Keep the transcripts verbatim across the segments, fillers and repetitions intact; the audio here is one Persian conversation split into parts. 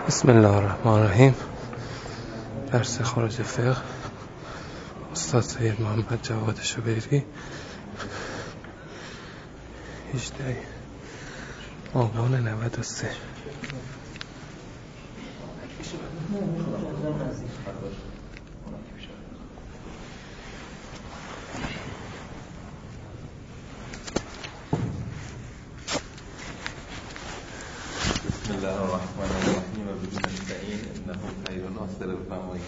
بسم الله الرحمن الرحیم. درس خارج فقه استاد سید محمد جواد شبیری، هجده آبان نود و سه. بسم الله الرحمن الرحیم و به نستعین انه خیر ناصر الفرمایین.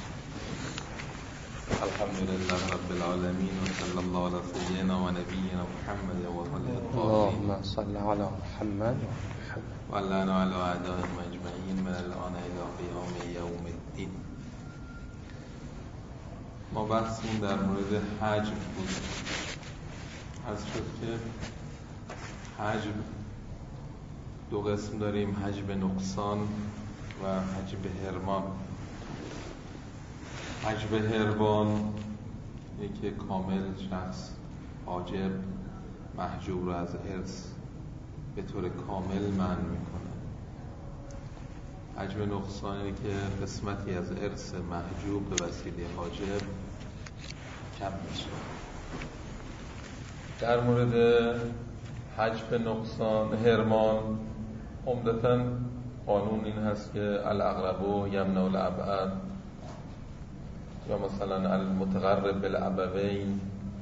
الحمدلله رب العالمین و صلی الله علی سیدنا و نبینا محمد و آله الطاهرین. اللهم صل علی محمد و علنا علی اعدائهم اجمعین من الان الی قیام یوم الدین. ما بحثمون در مورد حجب بود. عرض شد که حجب دو قسم داریم، حجب نقصان و حجب حرمان. حجب حرمان یکی کامل شخص حاجب محجوب رو از ارث به طور کامل منع میکنه. حجب نقصانی که قسمتی از ارث محجوب به وسیله حاجب کم میشه. در مورد حجب نقصان حرمان عمدتاً قانون این هست که الاقرب یمنع الابعد، یا مثلا المتقرب بالابوین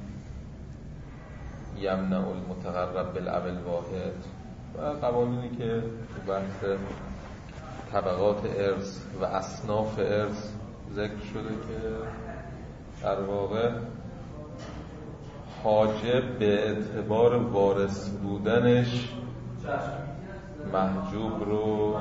یمنع المتقرب بالاب الواحد، و قوانینی که بحث طبقات ارث و اصناف ارث ذکر شده که در واقع حاجب به اعتبار وارث بودنش محجوب رو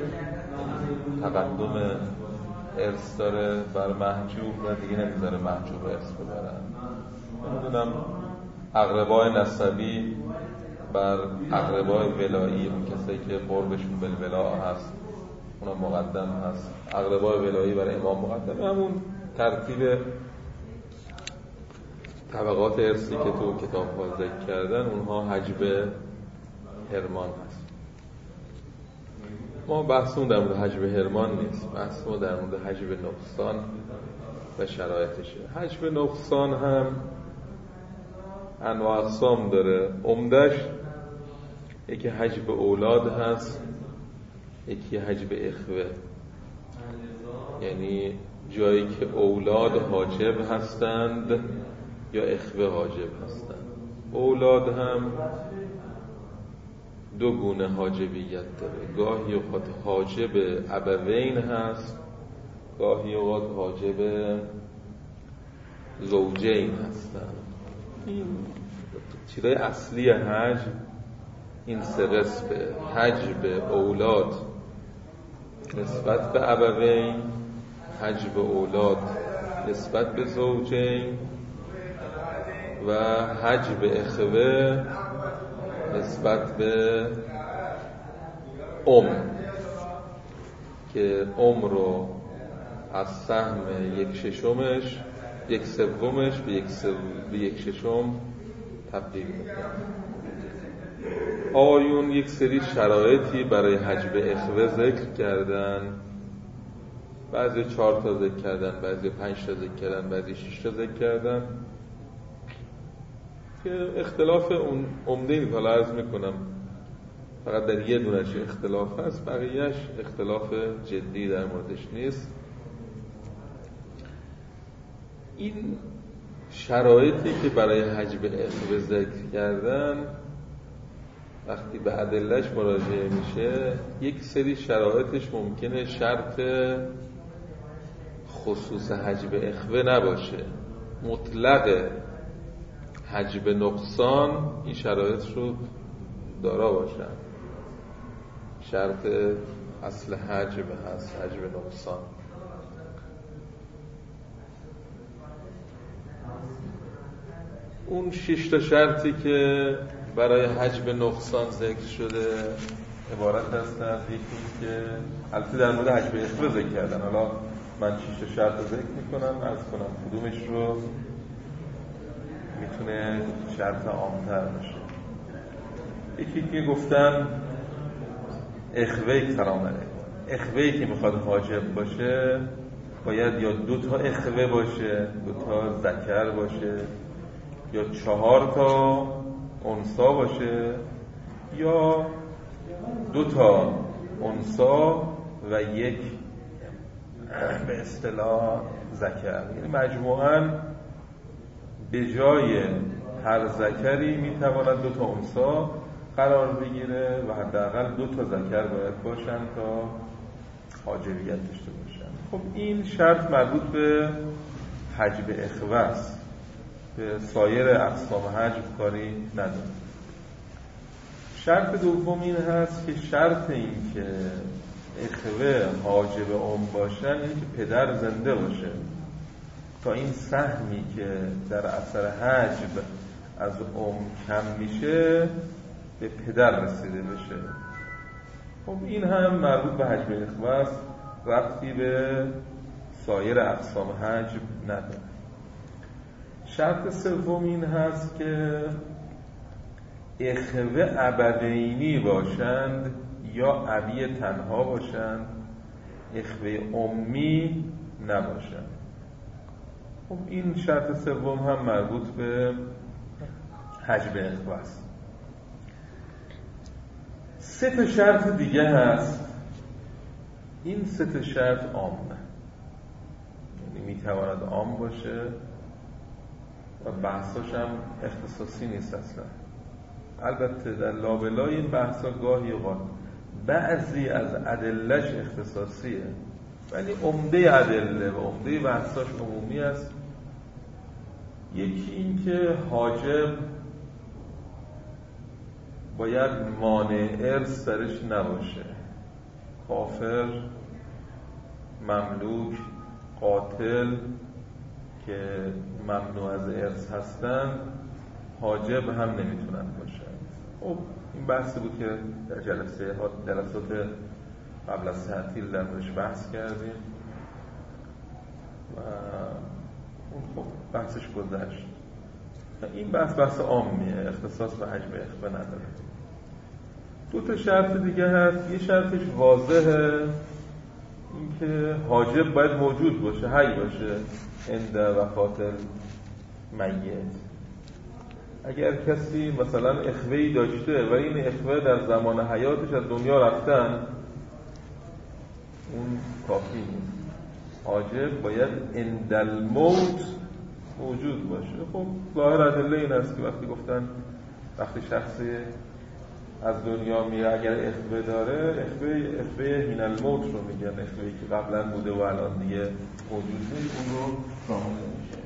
تقدم ارث داره بر محجوب و دیگه نمیذاره محجوب ارث ببرن. نمیدونم اقربای نسبی بر اقربای ولایی، اون کسایی که قربشون بالولا هست اونا مقدم هست، اقربای ولایی برای امام مقدم. همون ترتیب طبقات ارثی که تو کتاب ها ذکر کردن اونها حجب حرمان هست. ما بحثمون در مورد حجب حرمان نیست، بحثمون در مورد حجب نقصان و شرایطشه. حجب نقصان هم انواع اقسام داره. عمدش یکی حجب اولاد هست، یکی حجب اخوه، یعنی جایی که اولاد حاجب هستند یا اخوه حاجب هستند. اولاد هم دو گونه حاجبیت داره، گاهی اوقات حاجب ابوین هست، گاهی اوقات حاجب زوجین هستن. این چیزای اصلی حجب این سه قسمه: حجب اولاد نسبت به ابوین، حجب اولاد نسبت به زوجین و حجب اخوه نسبت به ام، که ام رو از سهم یک ششمش یک سومش به یک, سو... به یک ششم تبدیل میکنه. آیون یک سری شرایطی برای حجب اخوه ذکر کردن، بعضی چهار تا ذکر کردن، بعضی پنج تا ذکر کردن، بعضی شش تا ذکر کردن که اختلاف اون عمده نیست. حالا عرض میکنم فقط در یه دونش اختلاف هست، بقیهش اختلاف جدی در موردش نیست. این شرایطی که برای حجب اخوه ذکر کردن وقتی به ادله‌اش مراجعه میشه، یک سری شرایطش ممکنه شرط خصوص حجب اخوه نباشه. مطلق حجب نقصان این شرایط رو دارا باشن. شرط اصل حجب هست حجب نقصان. اون شش تا شرطی که برای حجب نقصان ذکر شده عبارت هستند. یکی که البته در مورد حجب اخوه ذکر کردن، حالا من شش تا شرط رو ذکر میکنم، عرض کنم کدومش رو میتونه شرط عام‌تر باشه. یکی که گفتن اخوه سلام علیکم اخوه‌ای که میخواد حاجب باشه باید یا دو تا اخوه باشه، دو تا ذکر باشه، یا چهار تا انثی باشه، یا دو تا انثی و یک به اصطلاح ذکر. یعنی مجموعاً به جای هر ذکری میتواند دو تا انثی قرار بگیره و حداقل دو تا ذکر باید باشن تا حاجبیت داشته باشن. خب این شرط مربوط به حجب اخوه است، به سایر اقسام حجب کاری نداره. شرط دوم این هست که شرط این که اخوه حاجب ام باشن اینه که پدر زنده باشه تا این سهمی که در اثر حجب از ام کم میشه به پدر رسیده بشه. خب این هم مربوط به حجب اخوه است، ربطی به سایر اقسام حجب نداره. شرط سوم این هست که اخوه ابوینی باشند یا ابی تنها باشند، اخوه امی نباشند. خب این شرط سوم هم مربوط به حجب اخوه است. سه تا شرط دیگه هست. این سه تا شرط عامه، یعنی میتواند عام باشه و بحثاش هم اختصاصی نیست اصلا. البته در لابلای این بحثا گاهی اوقات بعضی از ادله‌اش اختصاصیه ولی عمده ادله و عمده بحثاش عمومی است. یکی این که حاجب باید مانع ارث درش نباشه، کافر، مملوک، قاتل که ممنوع از ارث هستن حاجب هم نمیتونن باشن. خب این بحثی بود که در جلسه جلسات قبل از تعطیل درش بحث کردیم و اون خب بحثش گذشت. این بحث بحث عامیه، اختصاص به حجب اخوه نداره. دو تا شرط دیگه هست. یه شرطش واضحه، این که حاجب باید موجود باشه، حی باشه عند وفات میت. اگر کسی مثلا اخوه‌ای داشته و این اخوه در زمان حیاتش از دنیا رفتن، اون کافی نیست. حاجب باید عند الموت موجود باشه. خب ظاهر ادله این است که وقتی گفتن وقتی شخصی از دنیا میره اگر اخوه داره، اخوه اخوه هین الموت رو میگن، اخوه‌ای که قبلا بوده و الان دیگه موجود نیست، اون رو شامل میشه.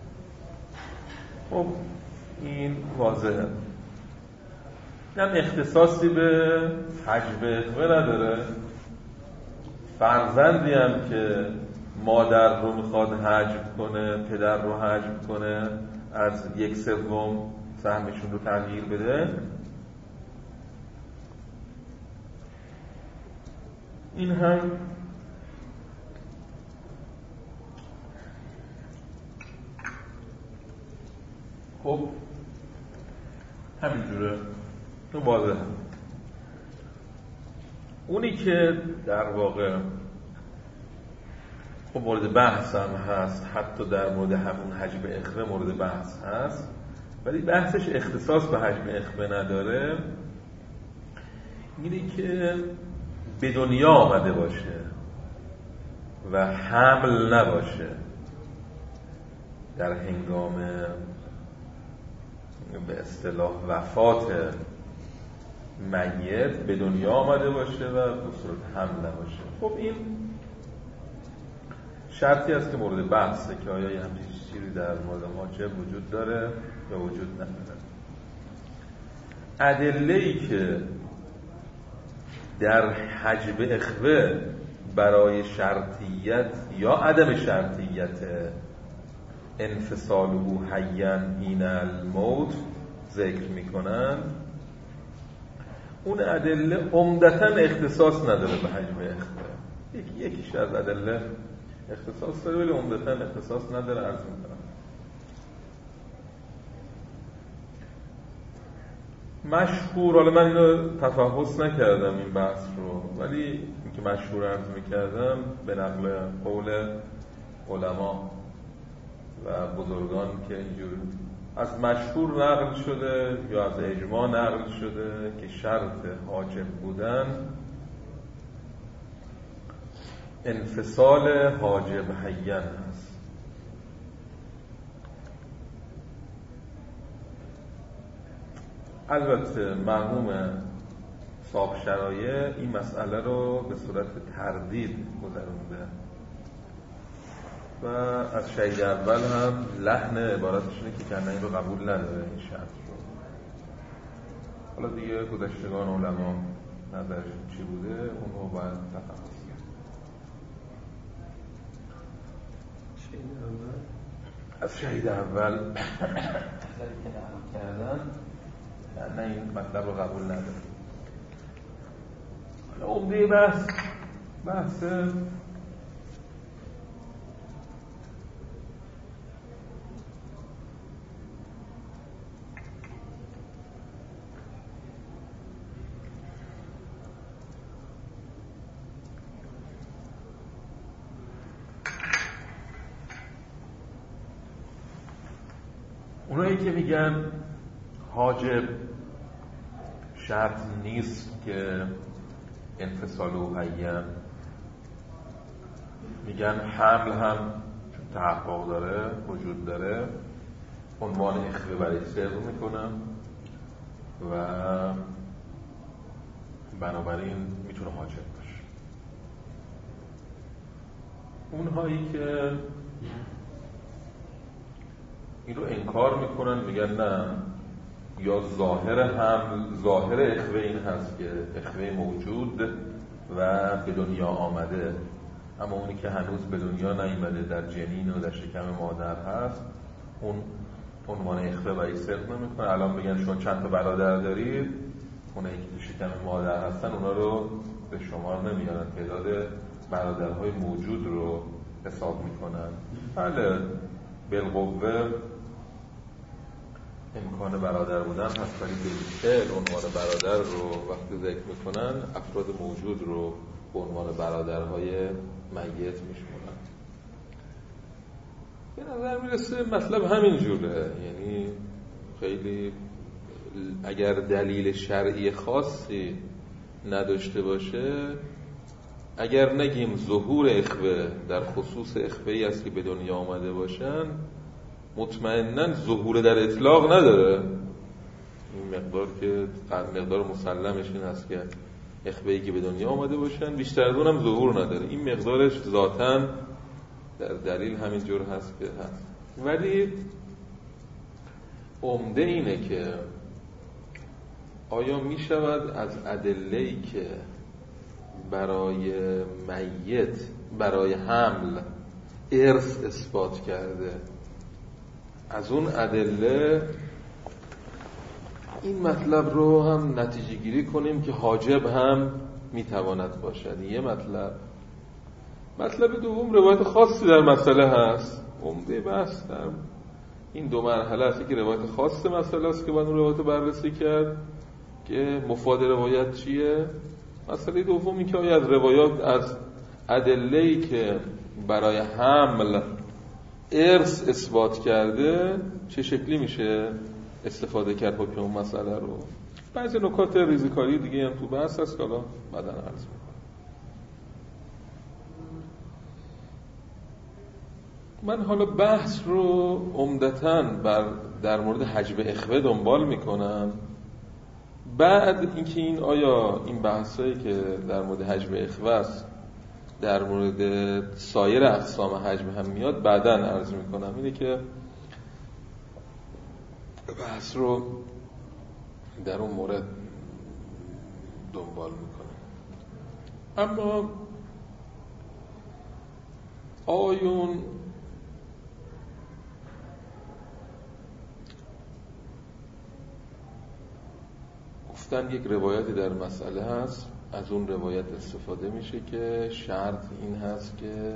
خب این واضحه. هم اختصاصی به حجب اخوه نداره. فرزندی هم که مادر رو میخواد حجب کنه، پدر رو حجب کنه، از یک سوم سهمشون رو تغییر بده، این هم خب همینجوره، تو واضحه. اونی که در واقع خب مورد بحث هم هست، حتی در مورد همون حجب اخوه مورد بحث هست، ولی بحثش اختصاص به حجب اخوه نداره، اینه که به دنیا آمده باشه و حمل نباشه در هنگام به اصطلاح وفات میت، به دنیا آمده باشه و به صورت حمل نباشه. خب این شرطی است که مورد بحثه که آیا یه همچین چیزی در مورد حاجب وجود داره یا وجود نداره. ادله‌ای که در حجب اخوه برای شرطیت یا عدم شرطیت انفصال او حیاً حین الموت ذکر میکنن، اون ادله عمدتاً اختصاص نداره به حجب اخوه. یکی یکیش از ادله اختصاص داره ولی عمدتاً اختصاص نداره. عرض میکنم مشهور، حالا من اینو تفحص نکردم این بحث رو، ولی اینکه مشهور عرض میکردم به نقل قول علما و بزرگان که اینجور از مشهور نقل شده یا از اجماع نقل شده که شرط حاجب بودن انفصال حاجب حیّن هست. البته مرحوم صاحب شرایع این مسئله رو به صورت تردید گذرونده و از شهید اول هم لحن عبارتشونه که کنه این رو قبول نداره این شرط رو. حالا دیگه گذشتگان علما نظرشون چی بوده اون رو باید تفحص کرد. از شهید اول نظری که نقل کردن نه این مطلب رو قبول نداره. حالا عمده بحث بحث اونایی که میگن حاجب شرط نیست که انفصال و حیّن، میگن حمل هم چون تحقق داره وجود داره عنوان اخوه برای صدق میکنم و بنابراین میتونه حاجب باشه. اونهایی که این رو انکار میکنن میگن نه، یا ظاهر هم ظاهر اخوه این هست که اخوه موجود و به دنیا آمده، اما اونی که هنوز به دنیا نیامده در جنین و در شکم مادر هست اون عنوان اخوه برای صدق نمیکنه. الان بگن شما چند تا برادر دارید، اونایی که تو شکم مادر هستن اونا رو به شمار نمیارن، تعداد برادرهای موجود رو حساب میکنن. بله بالقوه امکان برادر بودن هست، ولی بالفعل عنوان برادر رو وقتی ذکر میکنن افراد موجود رو به عنوان برادرهای میت میشمونن. به نظر میرسه مطلب همین جوره، یعنی خیلی اگر دلیل شرعی خاصی نداشته باشه، اگر نگیم ظهور اخوه در خصوص اخوه‌ای است که به دنیا آمده باشن، مطمئناً ظهور در اطلاق نداره. این مقدار که مقدار مسلمش این هست که اخوه‌ای که به دنیا آمده باشن، بیشتر از اونم ظهور نداره. این مقدارش ذاتاً در دلیل همین جور هست که هست. ولی عمده اینه که آیا می شود از ادله‌ای که برای میت برای حمل ارث اثبات کرده، از اون ادله این مطلب رو هم نتیجه گیری کنیم که حاجب هم میتواند باشد؟ یه مطلب. مطلب دوم روایت خاصی در مسئله هست. عمده بحث در این دو مرحله هستی که روایت خاص مسئله است که باید اون روایت بررسی کرد که مفاد روایت چیه. مسئله دوم این که آیا از روایات از ادله‌ای که برای حمل ارث اثبات کرده چه شکلی میشه استفاده کرد حکم اون مسئله رو. بعضی نکات ریزیکاری دیگه هم تو بحث هست که حالا بعداً عرض می‌کنم. من حالا بحث رو عمدتاً بر در مورد حجب اخوه دنبال میکنم. بعد اینکه این آیا این بحثایی که در مورد حجب اخوه است در مورد سایر اقسام حجب هم میاد بعداً عرض میکنم. اینه که بحث رو در اون مورد دنبال میکنم. اما آیون گفتن یک روایتی در مسئله هست، از اون روایت استفاده میشه که شرط این هست که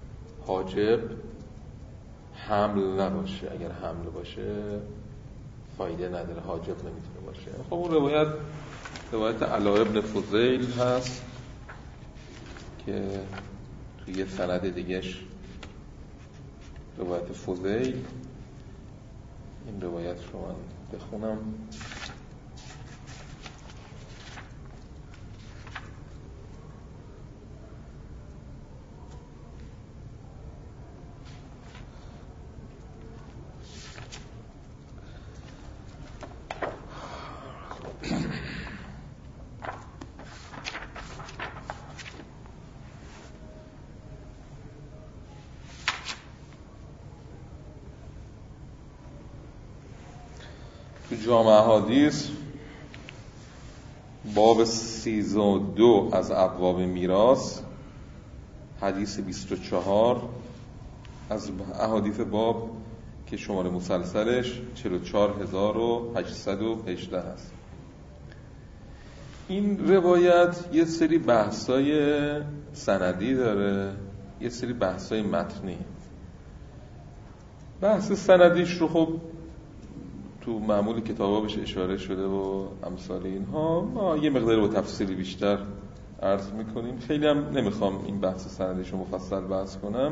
حاجب حمل نباشه. اگر حمل باشه فایده نداره، حاجت نمیتونه باشه. خب اون روایت روایت علا ابن فضیل هست که توی یه سند دیگهش روایت فضیل، این روایت رو من بخونم. تو جامع احادیث باب سیزده و دو از ابواب میراث، حدیث بیست و چهار از احادیث باب که شماره مسلسلش چهل و چهار هزار و هشتصد و هجده هست. این روایت یه سری بحثای سندی داره، یه سری بحثای متنی. بحث سندیش رو خب تو معمول کتابا بهش اشاره شده و امثال اینها، ما یه مقدار با تفصیلی بیشتر عرض میکنیم. خیلی هم نمیخوام این بحث سندیش رو مفصل بحث کنم،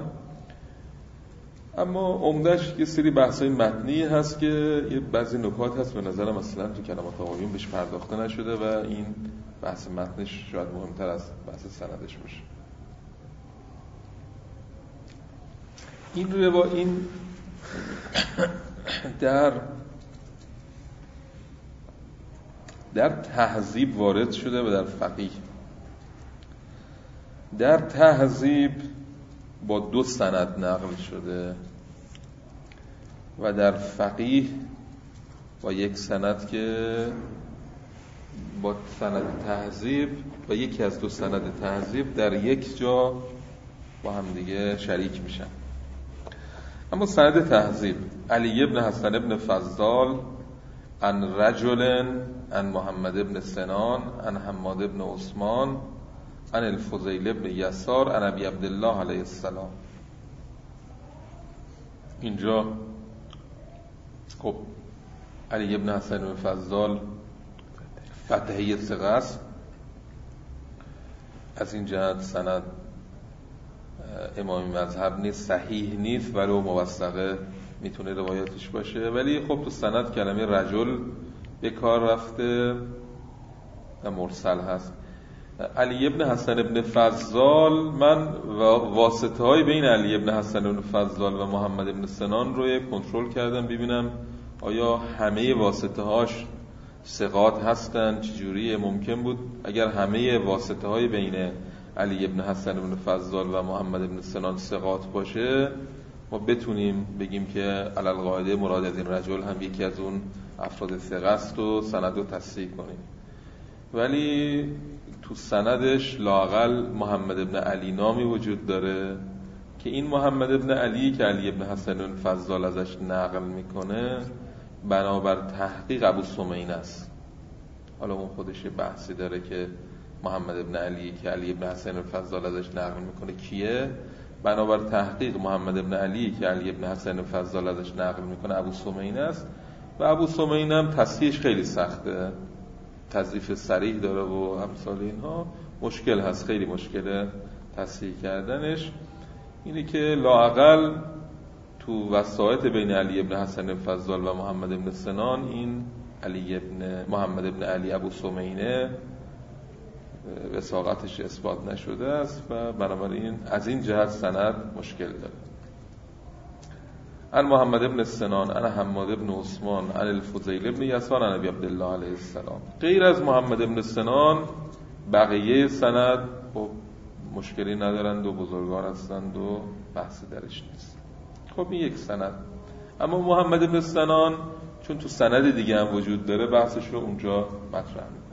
اما عمدش یه سری بحثای متنی هست که یه بعضی نکات هست به نظرم اصلا تو کلمات آقایون بهش پرداخته نشده و این بحث متنش شاید مهمتر از بحث سندش باشه. این روا این در در تهذیب وارد شده و در فقیه. در تهذیب با دو سند نقل شده و در فقیه با یک سند که با سند تهذیب و یکی از دو سند تهذیب در یک جا با هم دیگه شریک میشن. اما سند تهذیب: علی ابن حسن ابن فضال عن رجل عن محمد ابن سنان عن حماد ابن عثمان عن الفضیل ابن یسار عن ابی عبدالله علیه السلام. اینجا خب علی ابن حسن ابن فضال فتحی ثقه است، از این جهت سند امامی مذهب نیست، صحیح نیست، ولو موثقه میتونه روایتش باشه، ولی خب تو سند کلمه رجل به کار رفته و مرسل هست. علی ابن حسن ابن فضال، من واسطه های بین علی ابن حسن ابن فضال و محمد ابن سنان رو کنترل کردم ببینم آیا همه واسطه هاش ثقات هستن، چجوری ممکن بود اگر همه واسطه های بین علی ابن حسن ابن فضال و محمد ابن سنان ثقات باشه ما بتونیم بگیم که علی القاعده مراد از این رجل هم یکی از اون افراد ثقه است و سند رو تصحیح کنیم. ولی تو سندش لااقل محمد ابن علی نامی وجود داره که این محمد ابن علی که علی ابن حسن ابن فضال ازش نقل میکنه بنابر تحقیق ابو سمین است. حالا اون خودش بحثی داره که محمد ابن علی که علی ابن حسن ابن فضال ازش نقل میکنه کیه. بنابر تحقیق محمد ابن علی که علی ابن حسن ابن فضال ازش نقل میکنه ابو سمین است و ابو سمین هم تصحیحش خیلی سخته، تضعیف صریح داره و امثال اینها، مشکل هست، خیلی مشکله تصحیح کردنش. اینه که لااقل تو وسائط بین علی ابن حسن ابن فضال و محمد ابن سنان این علی ابن محمد ابن علی ابو سمینه وثاقتش اثبات نشده است و بنابراین از این جهت سند مشکل داره. عن محمد ابن سنان عن حماد ابن عثمان عن الفضیل ابن یسار عن ابی عبدالله علیه السلام. غیر از محمد ابن سنان بقیه سند خب مشکلی ندارند و بزرگان هستند و بحثی درش نیست. خب این یک سند. اما محمد ابن سنان چون تو سند دیگه هم وجود داره بحثش رو اونجا مطرح میکنه.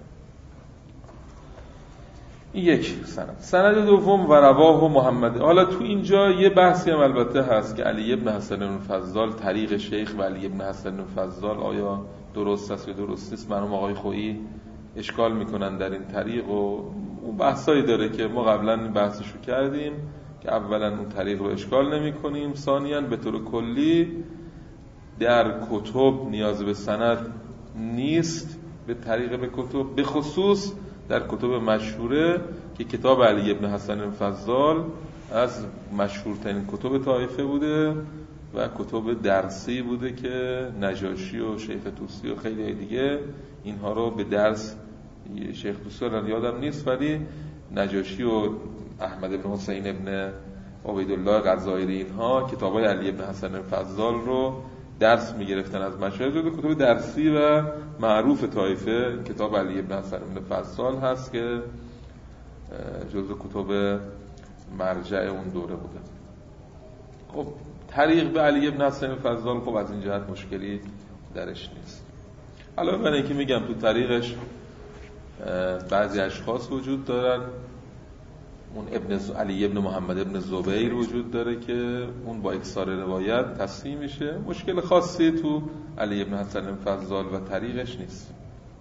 این یک سند. سند دوم و رواه محمد. حالا تو اینجا یه بحثی هم البته هست که علی ابن حسن ابن فضال طریق شیخ و علی ابن حسن ابن فضال آیا درست است یا درست نیست. مرحوم آقای خویی اشکال میکنن در این طریق و اون بحثایی داره که ما قبلا این بحثش رو کردیم که اولا اون طریق رو اشکال نمی کنیم، ثانیاً به طور کلی در کتب نیاز به سند نیست به طریق به کتب، به خصوص در کتب مشهوره که کتاب علی ابن حسن فضال از مشهورترین کتب طایفه بوده و کتب درسی بوده که نجاشی و شیخ طوسی و خیلی دیگه اینها رو به درس، شیخ طوسی رو یادم نیست ولی نجاشی و احمد ابن حسین ابن عبیدالله غزائری اینها کتابای علی ابن حسن فضال رو درس میگرفتن از مشایخ. جزو کتب درسی و معروف طایفه کتاب علی ابن حسن ابن فضال هست که جزو کتب مرجع اون دوره بوده. خب طریق به علی ابن حسن فضال خب از این جهت مشکلی درش نیست. علاوه بر اینکه میگم تو طریقش بعضی اشخاص وجود دارن، اون ابن علی ابن محمد ابن زبیر وجود داره که اون با اکثار روایت تصحیح میشه، مشکل خاصی تو علی ابن حسن فضال و طریقش نیست.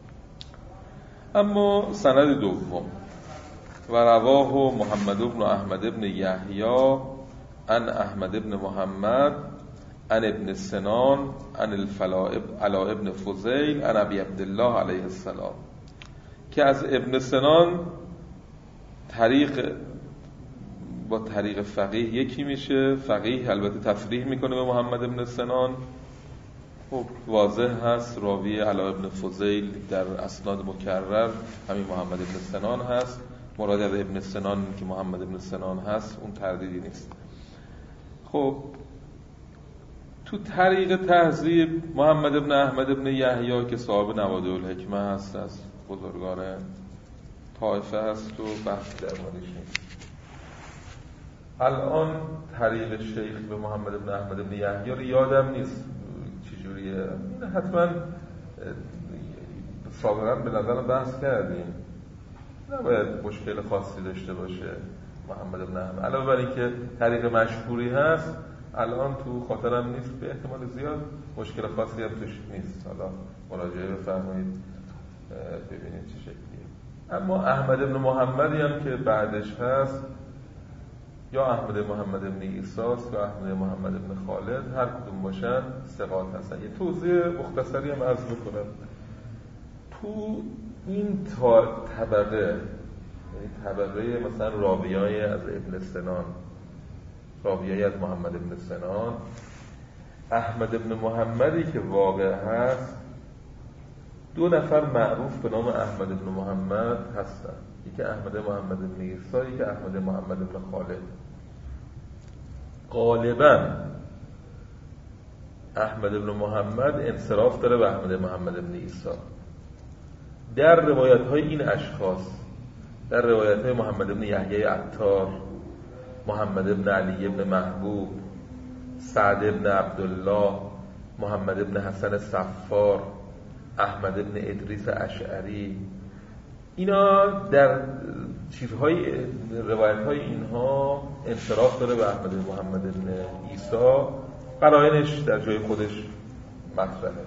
اما سند دوم و رواه محمد ابن احمد ابن یحیی عن احمد ابن محمد عن ابن سنان عن الفلاء علا ابن فضیل عن ابی عبدالله علیه السلام، که از ابن سنان طریق با طریق فقیه یکی میشه. فقیه البته تفریح میکنه به محمد ابن سنان، خب واضح هست راوی علا ابن فضیل در اسناد مکرر همین محمد ابن سنان هست. مراد از ابن سنان که محمد ابن سنان هست اون تردیدی نیست. خب تو طریق تهذیب محمد ابن احمد ابن یحیی که صاحب نوادر الحکمه هست، از بزرگان طایفه هست و بحث در موردش نیست. الان طریق شیخ به محمد ابن احمد ابن یحیی رو یادم نیست چجوریه، حتما سابقا به نظرم بحث کردیم، نباید مشکل خاصی داشته باشه محمد ابن احمد. علاوه بر اینکه طریق مشهوری هست الان تو خاطرم نیست، به احتمال زیاد مشکل خاصی هم توش نیست. حالا مراجعه بفرمایید ببینید چه شکلیه. اما احمد ابن محمدی هم که بعدش هست، یا احمد محمد ابن عیساس یا احمد محمد ابن خالد، هر کدوم باشن ثقات هستن. یه توضیح مختصری هم عرض بکنم. تو این طبقه، یعنی طبقه مثلا راویای از ابن سنان، راویای از محمد ابن سنان، احمد ابن محمدی که واقع هست، دو نفر معروف به نام احمد ابن محمد هستن، یکی احمد محمد ابن عیسی، یکی احمد محمد ابن خالد. غالبا احمد ابن محمد انصراف داره به احمد محمد ابن عیسی. در روایت های این اشخاص، در روایت های محمد ابن یحیی عطار، محمد ابن علی ابن محبوب، سعد ابن عبدالله، محمد ابن حسن صفار، احمد ابن ادریس اشعری، اینا در چیزهای روایت های اینها انصراف داره به احمد محمد ابن عیسی. قرائنش در جای خودش مطرحه.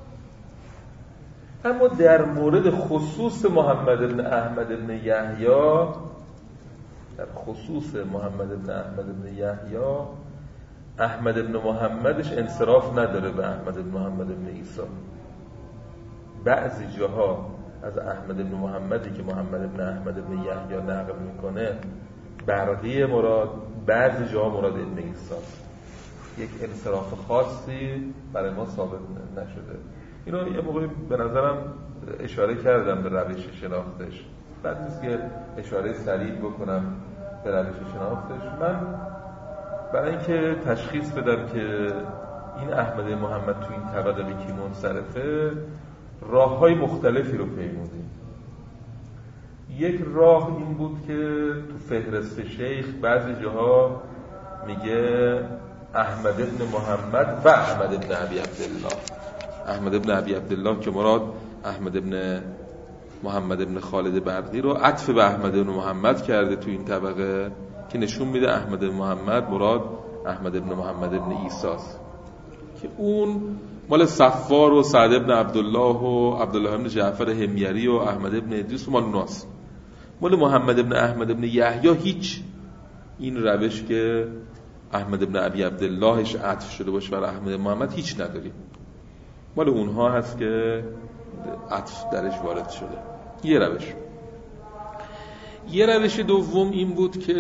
اما در مورد خصوص محمد ابن احمد ابن یحیی، در خصوص محمد ابن احمد ابن یحیی، احمد ابن محمدش انصراف نداره به احمد ابن محمد ابن عیسی. بعضی جاها از احمد ابن محمدی که محمد ابن احمد ابن یحیی نقل میکنه برقی مراد، بعضی جاها مراد ابن عیسی. یک انصراف خاصی برای ما ثابت نشده. اینو یه موقعی به نظرم اشاره کردم به روش شناختش، بعد نیست که اشاره سریع بکنم به روش شناختش. من برای اینکه تشخیص بدم که این احمد محمد تو این طبقه به کی منصرفه، راه‌های مختلفی رو پیمودیم. یک راه این بود که تو فهرست شیخ بعضی جاها میگه احمد ابن محمد و احمد ابن ابی عبدالله. احمد ابن ابی عبدالله که مراد احمد ابن محمد ابن خالد برقی رو عطف به احمد ابن محمد کرده تو این طبقه، که نشون میده احمد ابن محمد مراد احمد ابن محمد ابن عیساست، که اون مال صفار و سعد ابن عبدالله و عبدالله ابن جعفر حمیری و احمد ابن ادریس و مال ناس. مال محمد ابن احمد ابن یحیی هیچ این روش که احمد ابن ابی عبداللهش عطف شده باشه بر احمد محمد هیچ نداریم، مال اونها هست که عطف درش وارد شده. یه روش. یه روش دوم این بود که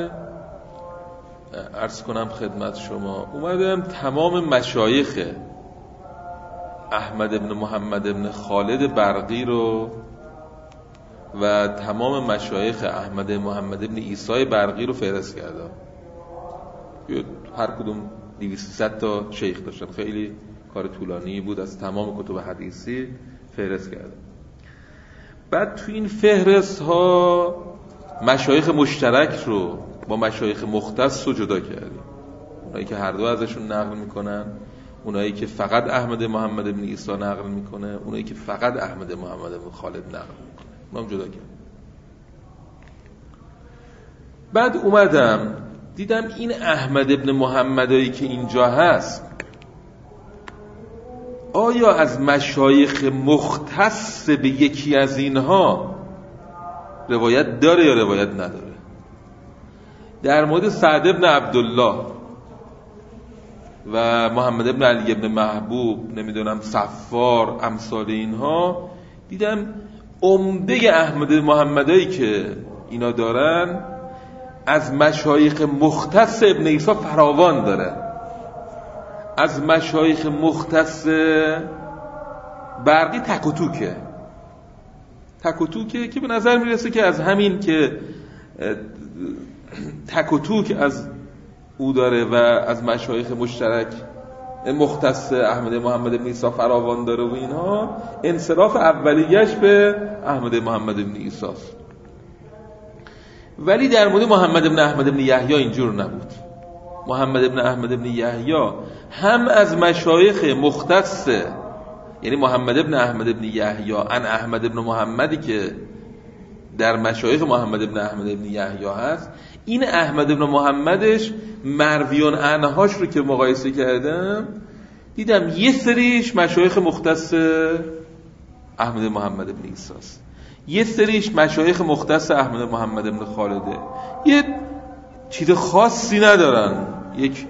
عرض کنم خدمت شما، اومدم تمام مشایخ احمد ابن محمد ابن خالد برقی رو و تمام مشایخ احمد محمد ابن عیسی برقی رو فهرست کردم. هر کدوم دویست صد تا شیخ داشتن، خیلی کار طولانی بود، از تمام کتب حدیثی فهرست کردم. بعد تو این فهرست ها مشایخ مشترک رو با مشایخ مختص رو جدا کردیم، اونایی که هر دو ازشون نقل میکنن، اونایی که فقط احمد محمد ابن عیسی نقل میکنه، اونایی که فقط احمد محمد ابن خالد نقل میکنه، اونام جدا کردیم. بعد اومدم دیدم این احمد ابن محمدایی که اینجا هست آیا از مشایخ مختص به یکی از اینها روایت داره یا روایت نداره؟ در مورد سعد ابن عبدالله و محمد ابن علی ابن محبوب، نمیدونم صفار، امثال اینها، دیدم عمده احمد محمدایی که اینا دارن از مشایخ مختص ابن عیسی فراوان داره، از مشایخ مختص برقی تک و توکه تک و توکه که به نظر میرسه که از همین که تک و توک از او داره و از مشایخ مشترک مختص احمد محمد ابن عیسی فراوان داره و اینها، انصراف اولیش به احمد محمد ابن عیسی است. ولی در مورد محمد ابن احمد ابن یحیی اینجور نبود. محمد ابن احمد ابن یحیی هم از مشایخ مختص، یعنی محمد ابن احمد ابن یحیی ان احمد ابن محمدی که در مشایخ محمد ابن احمد ابن یحیی هست، این احمد ابن محمدش مرویان عنهاش رو که مقایسه کردم دیدم یه سریش مشایخ مختص احمد محمد ابن عیسی است، یه سریش مشایخ مختص احمد محمد ابن خالده، یه چیز خاصی ندارن، یک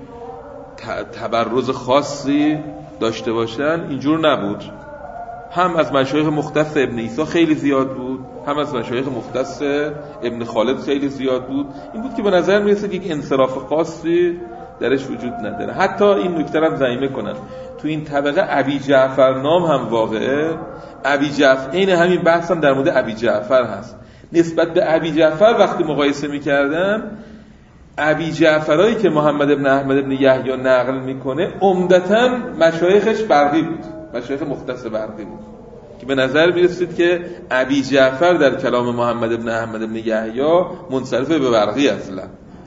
تبرز خاصی داشته باشن، اینجور نبود. هم از مشایخ مختص ابن عیسی خیلی زیاد بود، هم از مشایخ مختص ابن خالد خیلی زیاد بود. این بود که به نظر میرسه که یک انصراف خاصی درش وجود نداره. حتی این نکته رو هم ضمیمه کنن، تو این طبقه ابی جعفر نام هم واقعه. ابی جعفر، این همین بحثم در مورد ابی جعفر هست. نسبت به ابی جعفر وقتی مقایسه میکردم، ابی جعفرایی که محمد ابن احمد ابن یحیی نقل میکنه عمدتاً مشایخش برقی بود، مشایخ مختص برقی بود، که به نظر میرسید که ابی جعفر در کلام محمد ابن احمد ابن یحیی منصرف به برقی اصلا.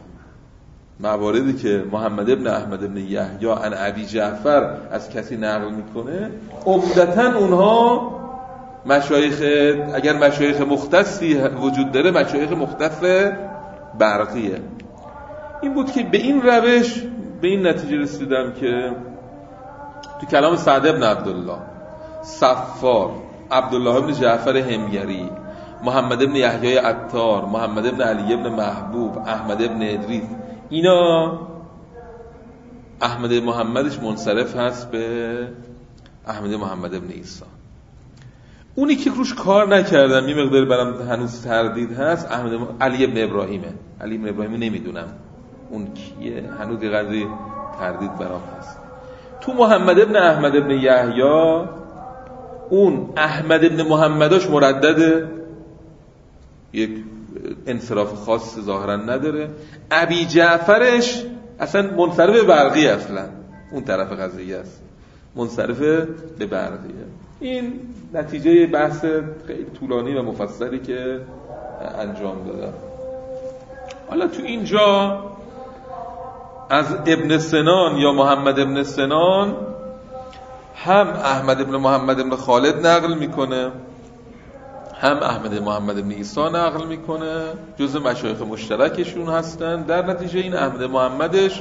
مواردی که محمد ابن احمد ابن یحیی عن ابی جعفر از کسی نقل میکنه عمدتاً اونها مشایخ، اگر مشایخ مختصی وجود داره، مشایخ مختص برقیه. این بود که به این روش به این نتیجه رسیدم که تو کلام سعد ابن عبدالله، صفار، عبدالله ابن جعفر همگری، محمد ابن یحیی عطار، محمد ابن علی ابن محبوب، احمد ابن ادریس، اینا احمد محمدش منصرف هست به احمد محمد ابن عیسی. اونی که روش کار نکردم، یه مقدار برام هنوز تردید هست، احمد علی ابن ابراهیمه. علی ابن ابراهیم نمیدونم اون کیه، هنوز یه قضیه تردید برام هست. تو محمد ابن احمد ابن یحیی اون احمد ابن محمداش مردده، یک انصراف خاص ظاهرا نداره. ابی جعفرش اصلا منصرف به برقی، اصلا اون طرف قضیه است، منصرف به برقیه. این نتیجه بحث خیلی طولانی و مفصلی که انجام دادم. حالا تو اینجا از ابن سنان یا محمد ابن سنان هم احمد ابن محمد ابن خالد نقل میکنه، هم احمد محمد ابن عیسی نقل میکنه، جزء مشایخ مشترکشون هستن. در نتیجه این احمد محمدش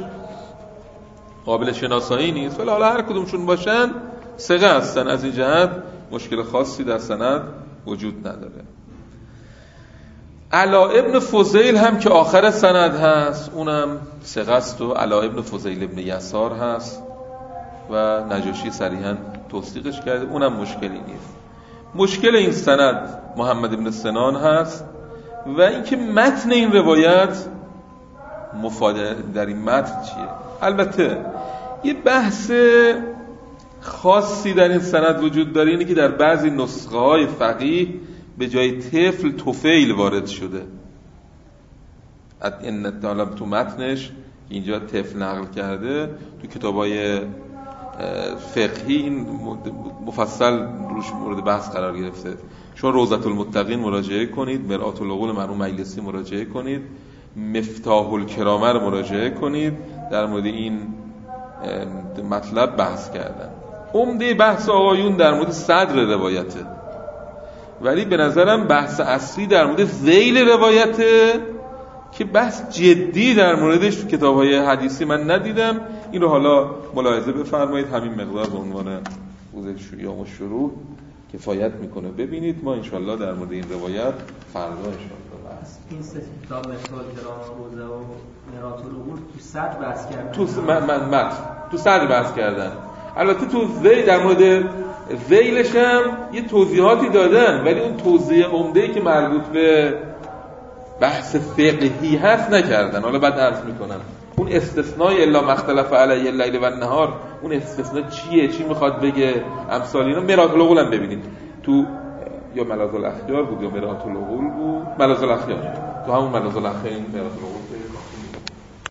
قابل شناسایی نیست، ولی حالا هر کدومشون باشن ثقه هستن، از این جهت مشکل خاصی در سند وجود نداره. علا ابن فضیل هم که آخر سند هست، اونم ثقه است و علا ابن فضیل ابن یسار هست و نجاشی صریحاً تصدیقش کرده، اونم مشکلی نیست. مشکل این سند محمد ابن سنان هست و اینکه متن این روایت مفاد در این متن چیه. البته یه بحث خاصی در این سند وجود داره، اینه که در بعضی نسخه های فقیه به جای طفل طفیل وارد شده. این تو متنش اینجا طفل نقل کرده، تو کتابای فقهی این مفصل روش مورد بحث قرار گرفته. شما روضة المتقین مراجعه کنید، مرآة العقول مرحوم مجلسی مراجعه کنید، مفتاح الکرامه رو مراجعه کنید، در مورد این مطلب بحث کردن. عمده بحث آقایون در مورد صدر روایته، ولی به نظرم بحث اصلی در مورد ذیل روایته که بحث جدی در موردش تو کتاب‌های حدیثی من ندیدم. این رو حالا ملاحظه بفرمایید، همین مقدار به عنوان روز شیوع و شروع کفایت میکنه. ببینید ما انشالله در مورد این روایت فردا انشالله بحث این سه کتاب مثال کرام روزه و مرآة العقول تو صدر بحث کردن، تو من من من تو صدر بحث کردن. البته تو ذیل در مورد ذیلش هم یه توضیحاتی دادن، ولی اون توضیح عمده‌ای که مربوط به بحث فقهی هست نکردن. حالا بعد عرض میکنم اون استثنای الا مختلف علیه اللیل و النهار، اون استثناء چیه، چی میخواد بگه، امثال اینا. مرآة العقول هم ببینید، تو یا ملاذ الاخیار بود یا مرآة العقول بود، ملاذ الاخیار، تو همون ملاذ الاخیار مرآة العقول